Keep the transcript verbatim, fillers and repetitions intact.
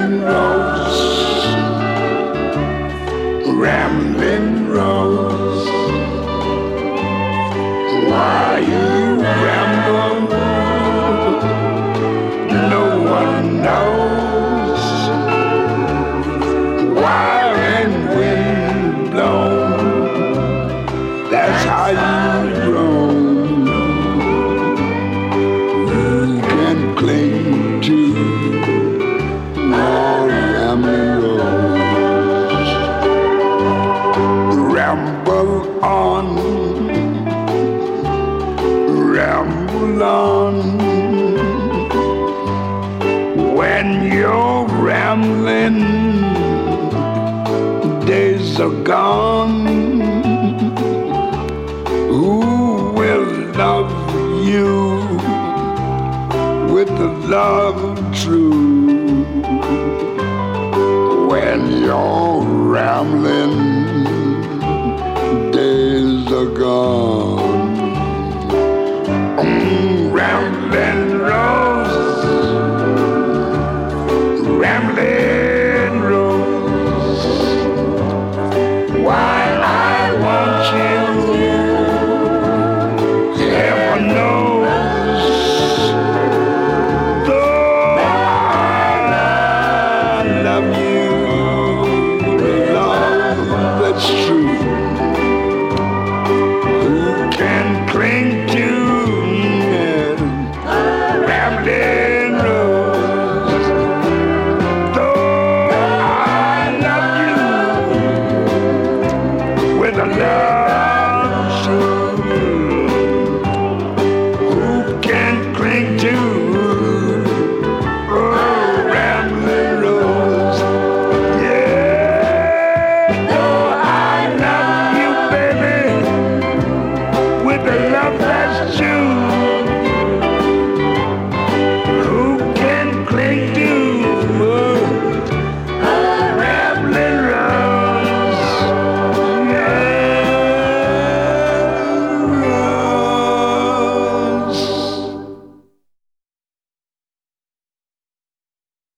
Rambling Rose, Rambling Rose, why you ramble? No one knows why and when blown. That's how you roam. You can cling to more rambling rose. Ramble on, ramble on. When you're rambling, days are gone. Who will love you with the love true? When you're rambling, days are gone. Mm, rambling.